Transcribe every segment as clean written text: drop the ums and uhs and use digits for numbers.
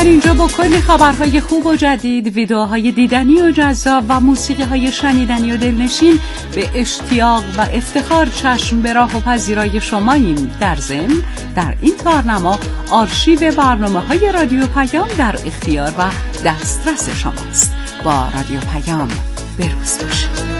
در اینجا با کلی خبرهای خوب و جدید، ویدیوهای دیدنی و جذاب و موسیقی‌های شنیدنی و دلنشین به اشتیاق و افتخار چشم به راه و پذیرای شماییم. در ضمن در این تارنما آرشیو برنامه‌های رادیو پیام در اختیار و دسترس شماست. با رادیو پیام بروز باشید.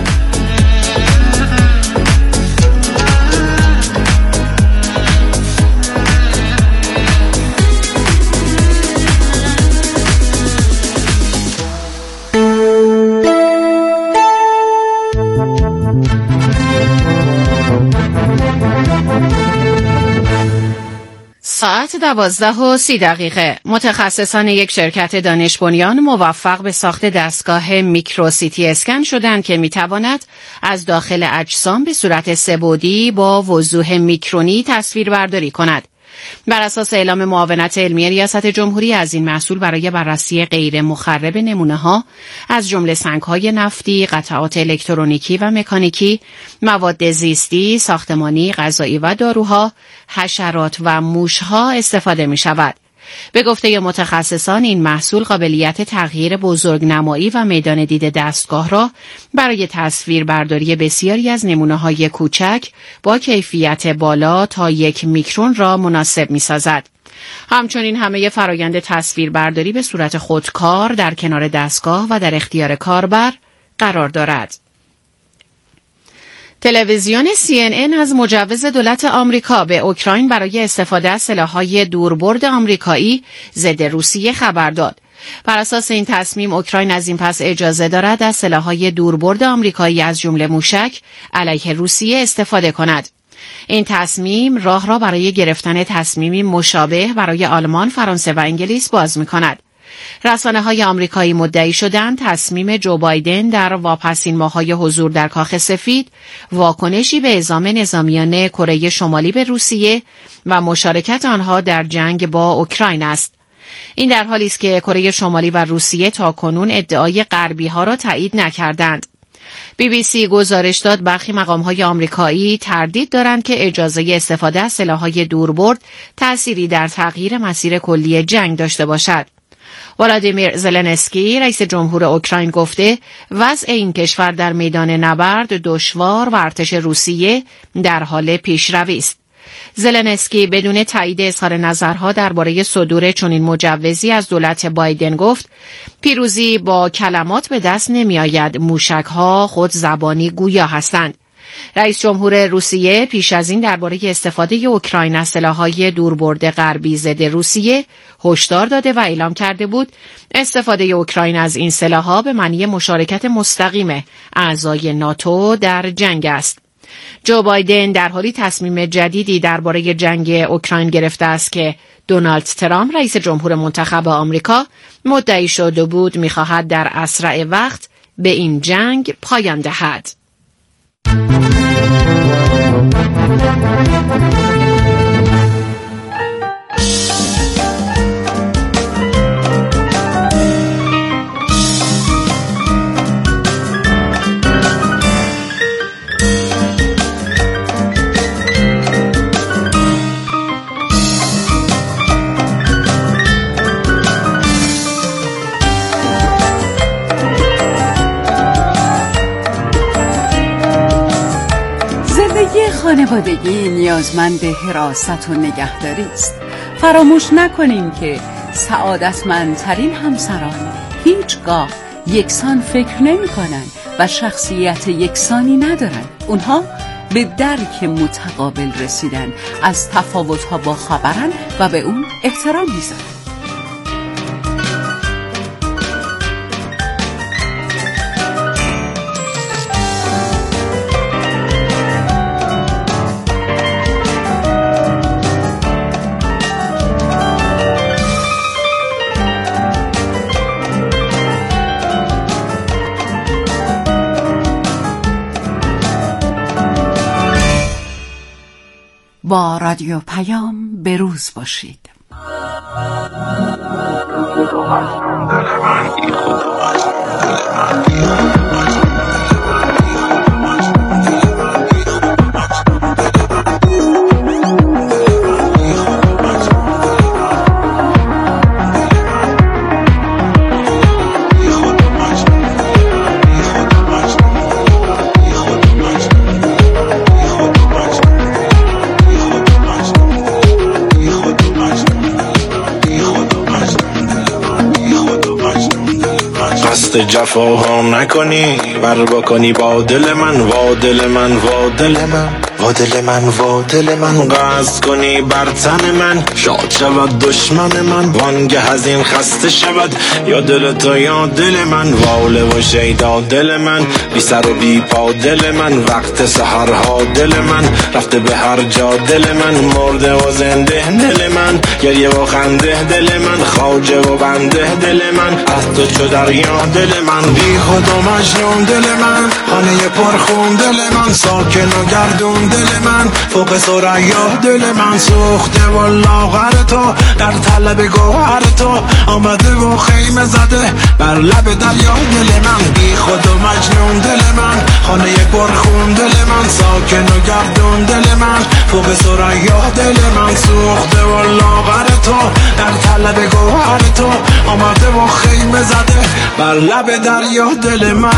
ساعت 12:30 متخصصان یک شرکت دانش بنیان موفق به ساخت دستگاه میکرو سیتی اسکن شدند که میتواند از داخل اجسام به صورت سه‌بعدی با وضوح میکرونی تصویر برداری کند. بر اساس اعلام معاونت علمی ریاست جمهوری از این محصول برای بررسی غیر مخرب نمونه‌ها از جمله سنگ‌های نفتی، قطعات الکترونیکی و مکانیکی، مواد زیستی، ساختمانی، غذایی و داروها، حشرات و موشها استفاده می‌شود. به گفته متخصصان این محصول قابلیت تغییر بزرگنمایی و میدان دید دستگاه را برای تصویر برداری بسیاری از نمونه‌های کوچک با کیفیت بالا تا 1 میکرون را مناسب می‌سازد. همچنین همه فرایند تصویر برداری به صورت خودکار در کنار دستگاه و در اختیار کاربر قرار دارد. تلویزیون CNN از مجوز دولت آمریکا به اوکراین برای استفاده از سلاح‌های دوربرد آمریکایی ضد روسیه خبر داد. بر اساس این تصمیم اوکراین از این پس اجازه دارد از سلاح‌های دوربرد آمریکایی از جمله موشک علیه روسیه استفاده کند. این تصمیم راه را برای گرفتن تصمیمی مشابه برای آلمان، فرانسه و انگلیس باز می‌کند. رسانه‌های آمریکایی مدعی شدند تصمیم جو بایدن در واپسین ماه‌های حضور در کاخ سفید واکنشی به اعزام نظامیان کره شمالی به روسیه و مشارکت آنها در جنگ با اوکراین است. این در حالی است که کره شمالی و روسیه تاکنون ادعای غربی‌ها را تایید نکردند. BBC گزارش داد برخی مقام‌های آمریکایی تردید دارند که اجازه استفاده از سلاح‌های دوربرد تأثیری در تغییر مسیر کلی جنگ داشته باشد. ولادیمیر زلنسکی رئیس جمهور اوکراین گفته وضع این کشور در میدان نبرد دشوار و ارتش روسیه در حال پیشروی است. زلنسکی بدون تایید اظهار نظرها درباره صدور چنین مجوزی از دولت بایدن گفت پیروزی با کلمات به دست نمی‌آید، موشک‌ها خود زبانی گویا هستند. رئیس جمهور روسیه پیش از این درباره استفاده اوکراین از سلاح‌های دوربرد غربی ضد روسیه هشدار داده و اعلام کرده بود استفاده اوکراین از این سلاح‌ها به معنی مشارکت مستقیم اعضای ناتو در جنگ است. جو بایدن در حالی تصمیم جدیدی درباره جنگ اوکراین گرفته است که دونالد ترامپ رئیس جمهور منتخب آمریکا مدعی شده بود می‌خواهد در اسرع وقت به این جنگ پایان دهد. خانوادگی نیازمند حراست و نگهداری است. فراموش نکنیم که سعادتمندترین همسران هیچگاه یکسان فکر نمی کنند و شخصیت یکسانی ندارند. اونها به درک متقابل رسیدن از تفاوت‌ها با خبرن و به اون احترام میذارن. با رادیو پیام بروز باشید. دست جفاها نکنی، بر بکنی با دل من، وا دل من، وا دل من، وا دل من، وا دل من، قصد کنی بر تن من، شاد شود دشمن من، وانگه از این خسته شود یا دل تو یا دل من، واله و شیدا دل من، بی سر و بی پا دل من، وقت سحرها دل من، رفته به هر جا دل من، مرده و زنده دل من، گریه و خنده دل من، خواجه و بنده دل من، از تو چو دریا دل من، بی خود و مجنون دل من، خانه پرخون دل من، ساکن و گردون دل من، فوق ثریا دل من، سوخته و لاغر تو در طلب گوهر تو، آمده و خیمه زده بر لب دریا دل من، بی خود و مجنون دل من، خانه پرخون دل من، ساکن و گردون دل من، فوق ثریا دل من، سوخته و لاغر تو در طلب گوهر تو، آمده و خیمه زده بر لب دریا دل من.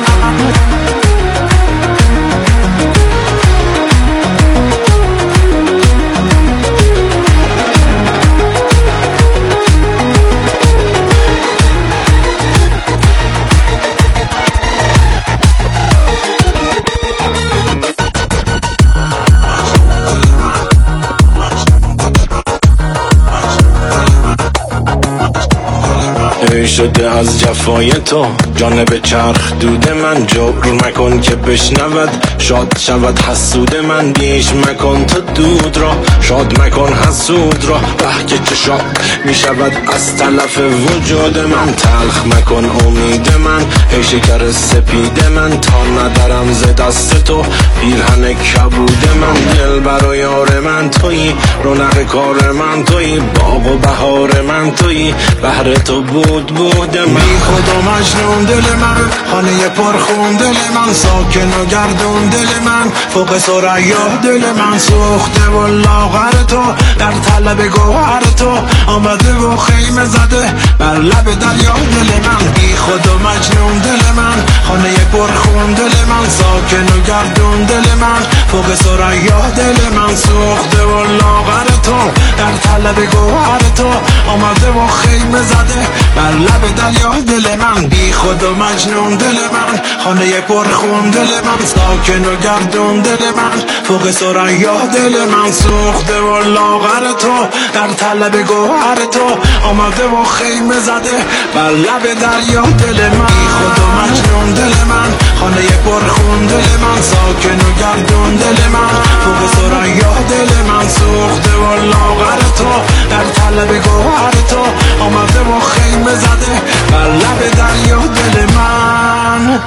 شده از جفای تو جانب چرخ دود من، جبر مکن که بشنود شاد شود حسود من، بیش مکن تو دود را شاد مکن حسود را، که چه شاد می شود از تلف وجود من، تلخ مکن امید من ای شکر سپید من، تا ندارم ز دست تو پیرهن کبود من، دل بر و یار من تویی، رونق کار من تویی، باغ و بهار من تویی، بهر تو بود من، بی خود و مجنون دل من، خانه پرخون دل من، ساکن و گردون دل من، فوق ثریا دل من، سوخته و لاغر تو در طلب گوهر تو، آمده و خیمه زده بر لب دریا دل من، بی خود و مجنون دل من، خانه پرخون دل من، ساکن و گردون دل من، فوق ثریا دل من، سوخته و لاغر تو در طلب گوهر تو، آمده و خیمه زده بر لب دریا دل من، بی خود و مجنون دل من، خانه پرخون دل من، ساکن و گردون دل من، فوق ثریا دل من، سوخته و لاغر تو در طلب گوهر تو، آمده و خیمه زده بر لب دریا دل من، بی خود و مجنون دل من، خانه پرخون دل من، ساکن و گردون دل من، فوق ثریا دل من، سوخته و لاغر تو در طلب گوهر تو، آمده و خیمه زده بر لب دریا دل من.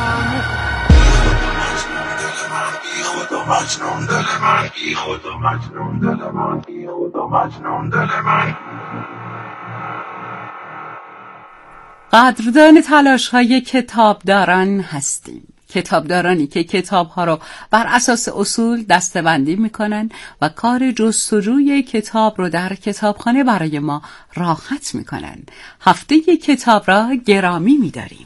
بی خود و مجنون دل من، بی خود و مجنون دل من، بی خود و مجنون دل من. قدردان تلاش‌های کتابداران هستیم. کتابدارانی که کتاب‌ها رو بر اساس اصول دسته‌بندی می‌کنن و کار جستجوی کتاب رو در کتابخانه برای ما راحت می‌کنن. هفته کتاب را گرامی می‌داریم.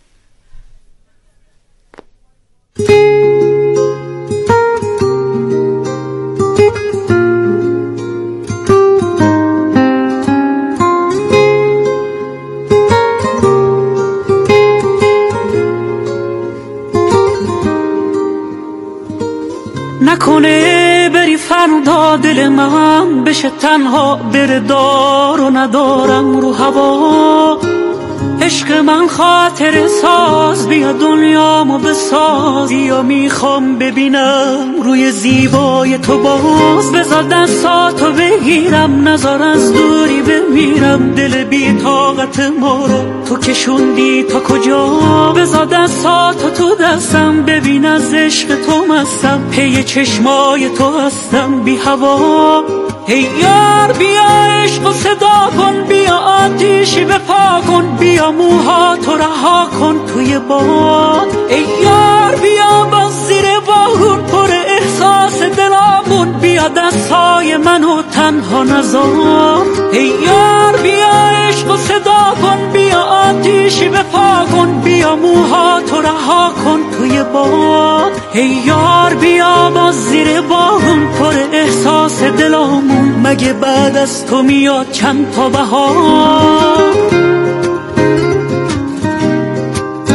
نکنه بری فردا دل من بشه تنها، بره دار و ندارم رو هوا، عشق من خاطر ساز، بیا دنیامو بساز، یا میخوام ببینم روی زیبای تو باز، بذار دستاتو بگیرم نذار از دوری بمیرم، دل بی طاقت ما رو تو کشوندی تا کجا، بذار دستاتو تو دستم ببین از عشق تو مستم، پی چشمای تو هستم بی هوا، ای یار بیا عشق و صدا کن، بیا آتیشی بپا کن، بیا موهاتو رها کن توی باد، ای یار بیا باز زیر باغون پر احساس دلامون، بیا دستای منو تنها نذار، ای یار بیا عشق و صدا کن، بیا آتیشی بپا کن، بیا موهاتو رها کن توی باد، ای یار بیا باز زیر باغون پر احساس دلامون، مگه بعد از تو میاد چند تا بهار.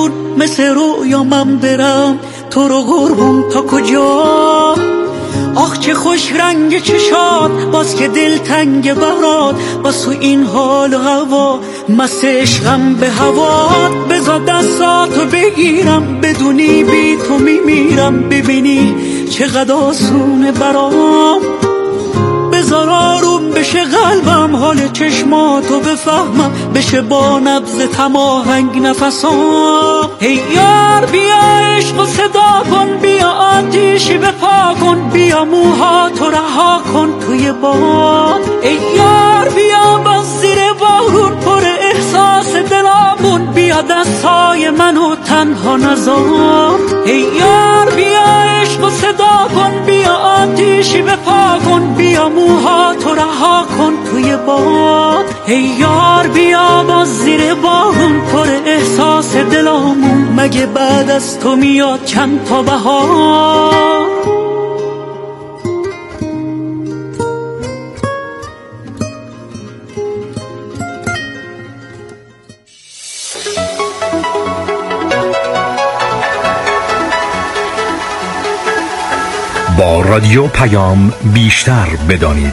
جون مثل رویا من برم تو رو قربون تا کجا. آخ چه خوش رنگ چشات باز که دل تنگ برات باز تو این حال و هوا مست عشقم به هوات. بذار دستاتو بگیرم بدونی بی تو میمیرم ببینی چقدر آسونه برام. بذار آروم بشه قلبم حال چشماتو بفهمم بشه با نبض تماهنگ نفسام. ای یار بیا عشق و صدا کن بیا آتیشی بپا کن بیا موهاتو رها کن توی باد. ای یار بیا باز زیر بارون پر احساس دلامون بیا دستای منو تنها نذار. ای یار بیا عشق و صدا کن بیا آتیشی بپا کن بیا موهاتو رها کن توی باد. ای یار بیا باز زیر بارون پر احساس دلامون مگه بعد از تو میاد چند تا بهار. با رادیو پیام بیشتر بدانید.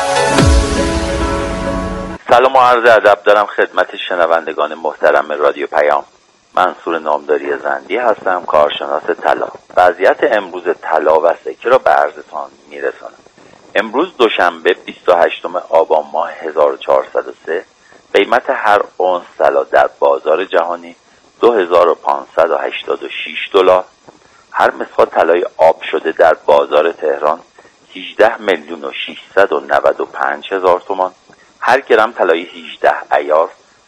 سلام و عرض ادب دارم خدمت شنوندگان محترم رادیو پیام. منصور نامداری زندی هستم، کارشناس طلا. وضعیت امروز طلا و سکه را به عرضتان میرسانم. امروز دوشنبه 28 آبان ماه 1403 قیمت هر اونس طلا در بازار جهانی 2586 دلار، هر مسقال طلای آب شده در بازار تهران 18,695,000 تومان، هر گرم طلای 18 ایار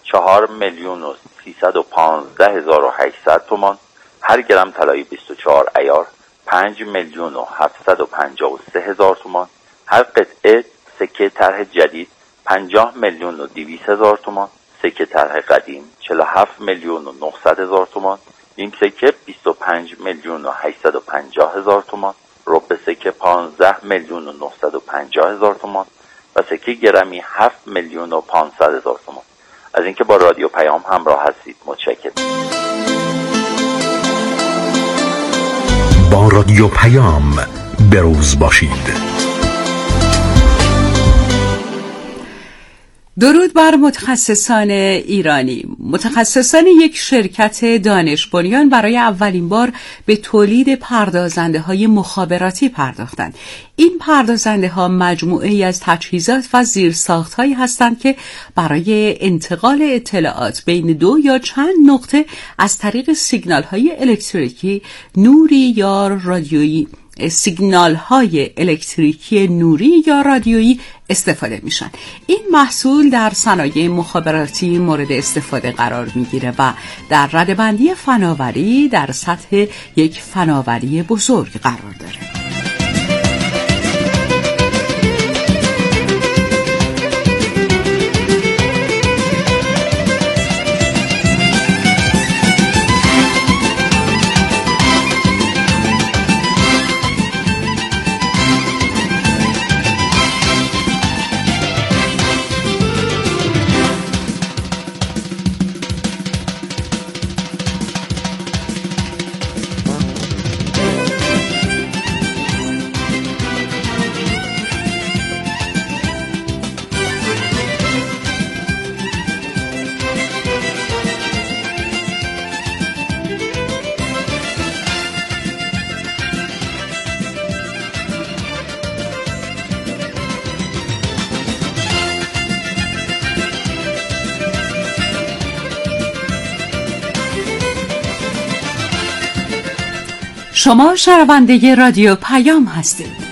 4,315,800 تومان، هر گرم طلای 24 ایار 5,753,000 تومان، هر قطعه سکه طرح جدید 50,200,000 تومان، سکه طرح قدیم 47,900,000 تومان، نیم سکه 25,850,000 تومان، ربع سکه 15,950,000 تومان و سکه گرمی 7,500,000 تومان. از اینکه با رادیو پیام همراه هستید متشکرم. با رادیو پیام بروز باشید. درود بر متخصصان ایرانی. متخصصان یک شرکت دانش بنیان برای اولین بار به تولید پردازنده‌های مخابراتی پرداختند. این پردازنده‌ها مجموعه‌ای از تجهیزات و زیرساخت‌هایی هستند که برای انتقال اطلاعات بین دو یا چند نقطه از طریق سیگنال‌های الکتریکی، نوری یا رادیویی نوری یا رادیویی استفاده میشن. این محصول در صنایع مخابراتی مورد استفاده قرار میگیره و در ردبندی فناوری در سطح یک فناوری بزرگ قرار داره. شما شنونده رادیو پیام هستید.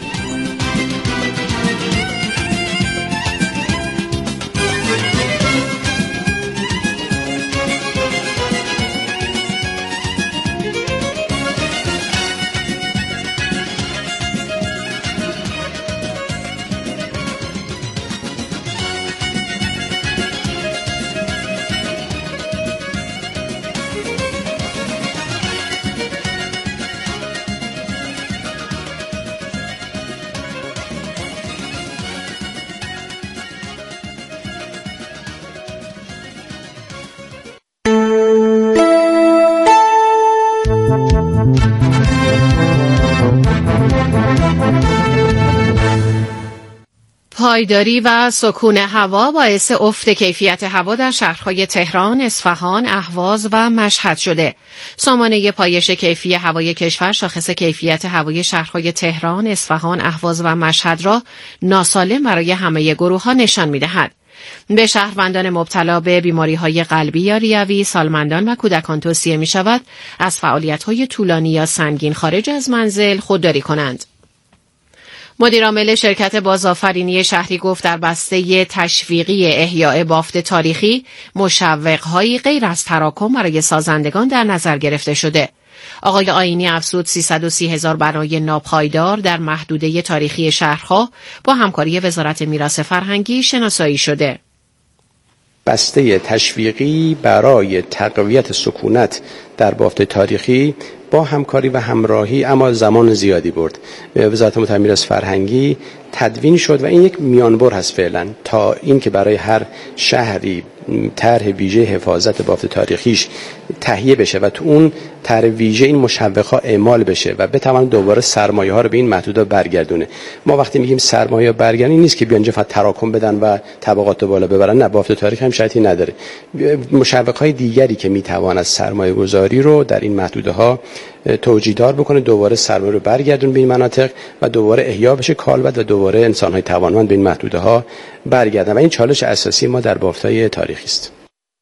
ناپایداری و سکون هوا باعث افت کیفیت هوا در شهرهای تهران، اصفهان، اهواز و مشهد شده. سامانه پایش کیفی هوای کشور شاخص کیفیت هوای شهرهای تهران، اصفهان، اهواز و مشهد را ناسالم برای همه گروه‌ها نشان می‌دهد. به شهروندان مبتلا به بیماری‌های قلبی یا ریوی، سالمندان و کودکان توصیه می‌شود از فعالیت‌های طولانی یا سنگین خارج از منزل خودداری کنند. مدیرعامل شرکت بازآفرینی شهری گفت در بسته تشویقی احیاء بافت تاریخی مشوق‌هایی غیر از تراکم برای سازندگان در نظر گرفته شده. آقای آیینی افزود 330,000 بنای ناپایدار در محدوده تاریخی شهرها با همکاری وزارت میراث فرهنگی شناسایی شده. بسته تشویقی برای تقویت سکونت در بافت تاریخی با همکاری و همراهی اما زمان زیادی برد. وزارت مطلع میراث فرهنگی تدوین شد و این یک میانبر هست فعلا تا این که برای هر شهری طرح ویژه حفاظت بافت تاریخیش تهیه بشه و تو اون طرح ویژه این مشوق‌ها اعمال بشه و بتوان دوباره سرمایه‌ها رو به این محدوده برگردونه. ما وقتی میگیم سرمایه برگردونی نیست که بیان فقط تراکم بدن و طبقات بالا ببرن، نه، بافت تاریخی هم شرطی نداره. مشوق‌های دیگری که میتوان از سرمایه‌گذاری رو در این محدوده‌ها توجیه‌دار بکنه، دوباره سرمایه رو برگردون به این مناطق و دوباره احیا بشه کالبد و دوباره انسان‌های توانمند به این محدوده‌ها برگردن و این چالش اساسی ما در بافت‌های تاریخی است.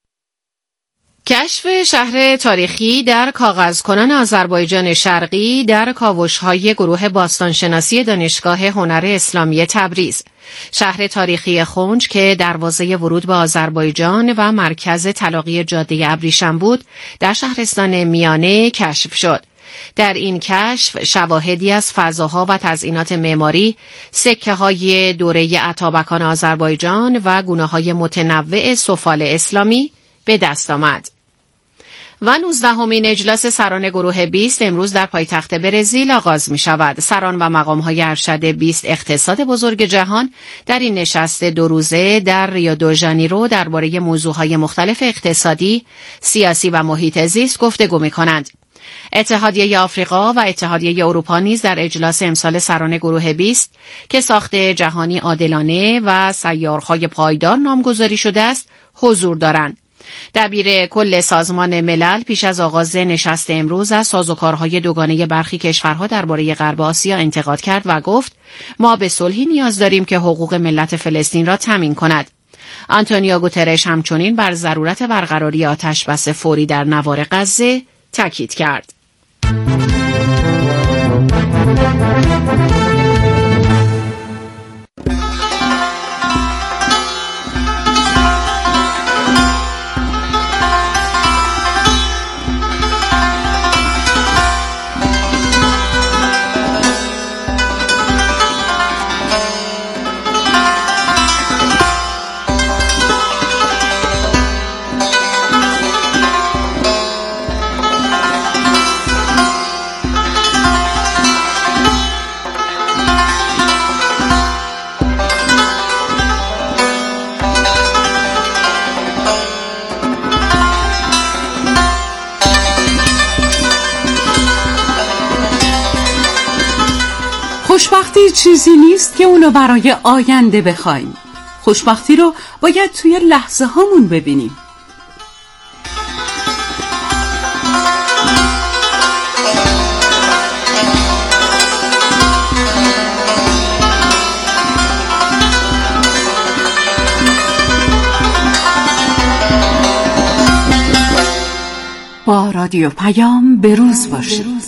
کشف شهر تاریخی در کاغذکنان آذربایجان شرقی در کاوش‌های گروه باستانشناسی دانشگاه هنر اسلامی تبریز. شهر تاریخی خنج که دروازه ورود به آذربایجان و مرکز تلاقی جاده ابریشم بود، در شهرستان میانه کشف شد. در این کشف شواهدی از فضاها و تزئینات معماری، سکه‌های دوره اتابکان آذربایجان و گونه‌های متنوع سفال اسلامی به دست آمد. و 19مین اجلاس سران گروه 20 امروز در پایتخت برزیل آغاز می شود. سران و مقام‌های ارشد 20 اقتصاد بزرگ جهان در این نشست 2 روزه در ریو دو ژانیرو درباره موضوعهای مختلف اقتصادی، سیاسی و محیط زیست گفتگو می کنند. اتحادیه آفریقا و اتحادیه اروپا نیز در اجلاس امسال سران گروه 20 که ساخت جهانی عادلانه و سیارهای پایدار نامگذاری شده است حضور دارند. دبیر کل سازمان ملل پیش از آغاز نشست امروز از سازوکارهای دوگانه برخی کشورها درباره غرب آسیا انتقاد کرد و گفت ما به صلحی نیاز داریم که حقوق ملت فلسطین را تامین کند. آنتونیو گوترش همچنین بر ضرورت برقراری آتشبس فوری در نوار غزه تاکید کرد. خوشبختی چیزی نیست که اونو برای آینده بخوایم. خوشبختی رو باید توی لحظه هامون ببینیم. با رادیو پیام بروز باشید.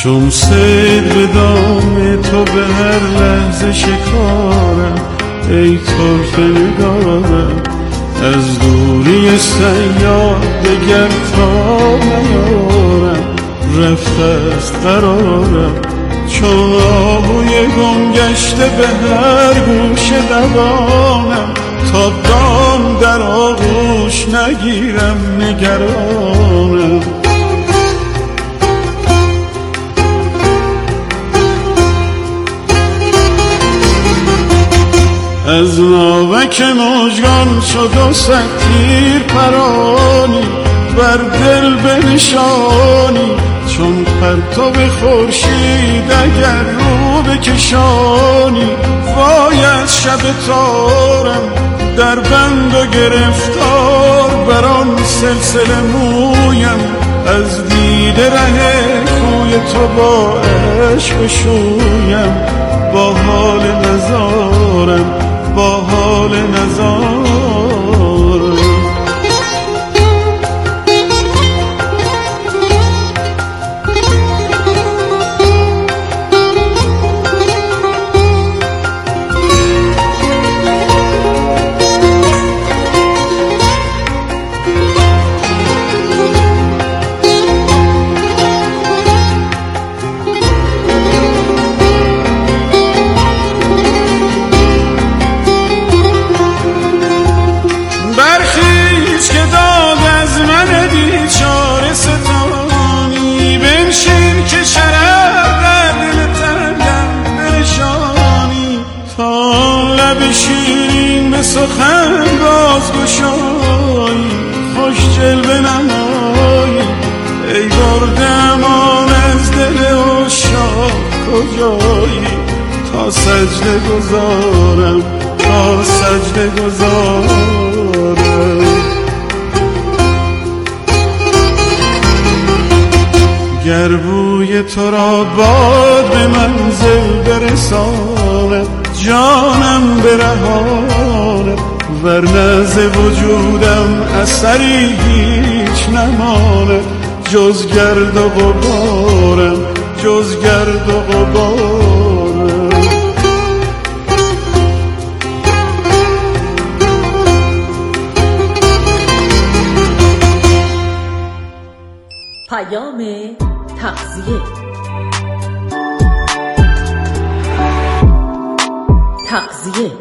چون صید به دام تو به هر لحظه شکارم، ای طرفه نگارم. از دوری سیاد دگر تا نیارم، رفته است قرارم. چون آهوی گم گشته به هر گوشه دوانم، تا دام در آغوش نگیرم نگرانم. از ناوک مژگان شد و صد تیر پرانی، بر دل بنشانی. چون پرتو خورشید اگر رو بکشانی، وای از شب تارم در بند و گرفتار. بر آن سلسله مویم از دیده ره کوی تو با عشق شویم. با حال نزارم، با حال نزارم. سخن بازگشایی، خوش جلوه نمایی. ای برده امان از دل عشاق کجایی، تا سجده گذارم، تا سجده گذارم. گر بوی تو را باد به منزل برساند، جانم برهاند. ورنه ز وجودم اثری هیچ نماند، جز گرد و غبارم، جز گرد و غبارم. پیام تغذیه. تغذیه.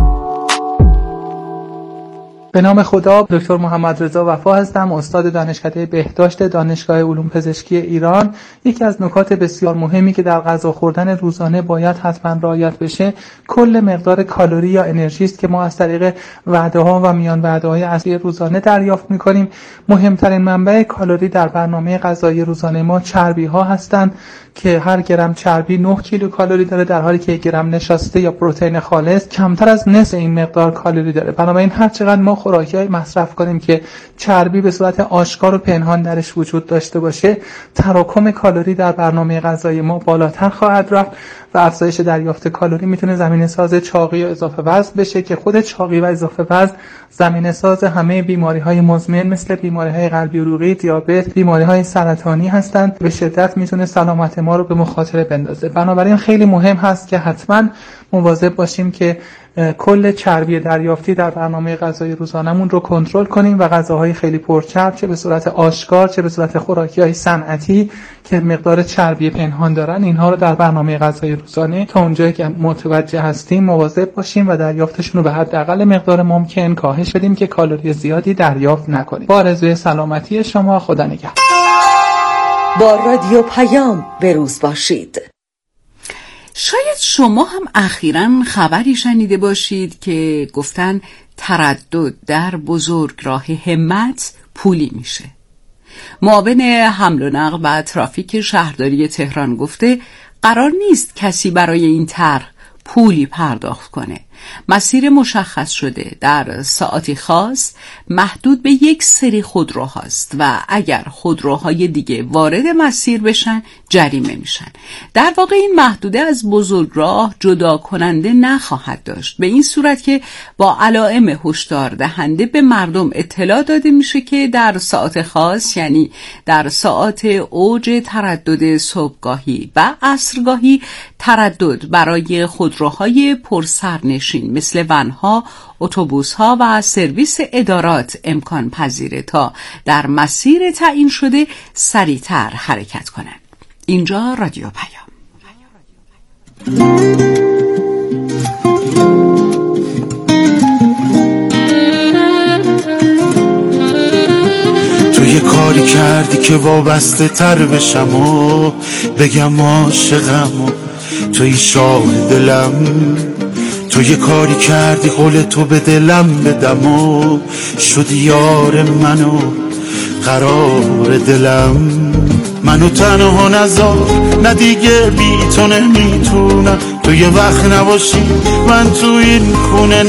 به نام خدا. دکتر محمد رضا وفا هستم، استاد دانشکده بهداشت دانشگاه علوم پزشکی ایران. یکی از نکات بسیار مهمی که در غذا خوردن روزانه باید حتما رعایت بشه، کل مقدار کالری یا انرژی است که ما از طریق وعده‌ها و میان وعده‌های اصلی روزانه دریافت می‌کنیم. مهمترین منبع کالری در برنامه غذایی روزانه ما چربی‌ها هستند که هر گرم چربی 9 کیلوکالری داره، در حالی که 1 گرم نشاسته یا پروتئین خالص کمتر از نصف این مقدار کالری داره. بنابراین هر چقدر ما خوراکی‌های مصرف کنیم که چربی به صورت آشکار و پنهان درش وجود داشته باشه، تراکم کالری در برنامه غذایی ما بالاتر خواهد رفت و افزایش دریافت کالری میتونه زمینه‌ساز چاقی و اضافه وزن بشه که خود چاقی و اضافه وزن زمینه‌ساز همه بیماری‌های مزمن مثل بیماری‌های قلبی عروقی، دیابت، بیماری‌های سرطانی هستند. به شدت میتونه سلامت ما رو به مخاطره بندازه. بنابراین خیلی مهم هست که حتما مواظب باشیم که کل چربی دریافتی در برنامه غذایی روزانمون رو کنترل کنیم و غذاهای خیلی پرچرب، چه به صورت آشکار چه به صورت خوراکی‌های صنعتی که مقدار چربی پنهان دارن، اینها رو در برنامه غذایی روزانه تا اونجایی که متوجه هستیم مواظب باشیم و دریافتشون رو به حداقل مقدار ممکن کاهش بدیم که کالری زیادی دریافت نکنیم. با آرزوی سلامتی شما، خدا نگهدار. با رادیو پیام بروز باشید. شاید شما هم اخیراً خبری شنیده باشید که گفتن تردد در بزرگراه همت پولی میشه. معاون حمل و نقل و ترافیک شهرداری تهران گفته قرار نیست کسی برای این طرح پولی پرداخت کنه مسیر مشخص شده در ساعتی خاص محدود به یک سری خودروهاست و اگر خودروهای دیگه وارد مسیر بشن جریمه میشن. در واقع این محدوده از بزرگراه جدا کننده نخواهد داشت، به این صورت که با علائم هشدار دهنده به مردم اطلاع داده میشه که در ساعت خاص، یعنی در ساعات اوج تردد صبحگاهی و عصرگاهی، تردد برای خودروهای پرسرنشین مثل ونها، اتوبوس‌ها و سرویس ادارات امکان پذیره تا در مسیر تعیین شده سریعتر حرکت کنند. اینجا رادیو پیام. تو یه کاری کردی که وابسته تر بشم و بگم عاشقم و توی شاه دلم. تو یه کاری کردی قول تو به دلم بدم و شدی یار منو قرار دلم. منو تنها نذار، نه دیگه بی تو نمیتونم. تو یه وقت نباشی من تو این خونه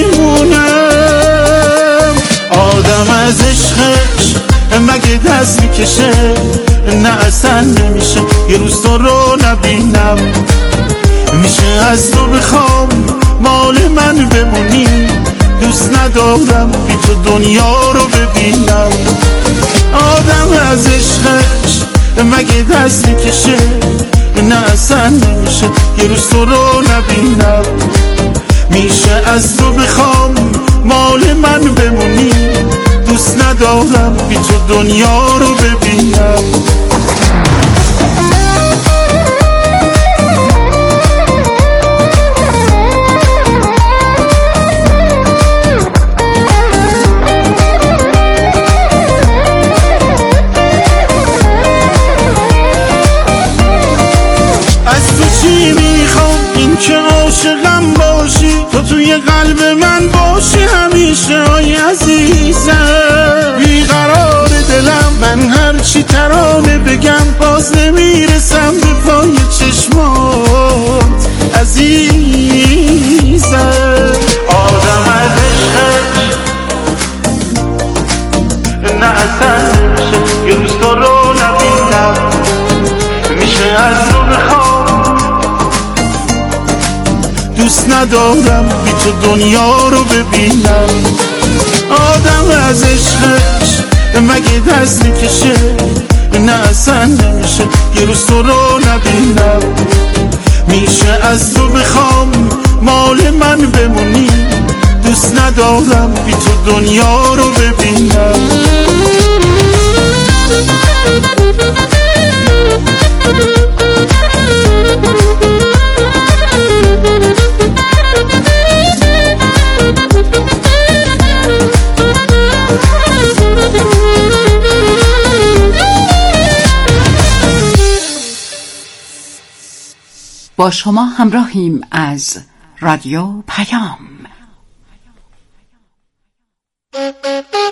نمیمونم. آدم از عشقش مگه دست میکشه؟ نه اصلا نمیشه یه روز تو رو نبینم. میشه از تو بخوام مال من بمونی؟ دوست ندارم بی تو دنیا رو ببینم. آدم از عشقش مگه دست میکشه؟ نه اصلا نمیشه یه روز تو رو نبینم. میشه از تو بخوام مال من بمونی؟ دوست ندارم بی تو دنیا رو ببینم. که عاشقم باشی، تو توی قلب من باشی همیشه های عزیزم. بیقرار دلم من هرچی ترانه بگم باز نمیرسم به پای چشمات عزیزم. آدم از عشقش نه اصلا نمیشه یه روز تو رو نبینم. میشه از رو بخوام دوست ندارم بی تو دنیا رو ببینم. آدم از عشقش مگه دست میکشه؟ نه اصلا نمیشه یه روز تو رو نبینم. میشه از تو بخوام مال من بمونی؟ دوست ندارم بی تو دنیا رو ببینم. با شما همراهیم از رادیو پیام.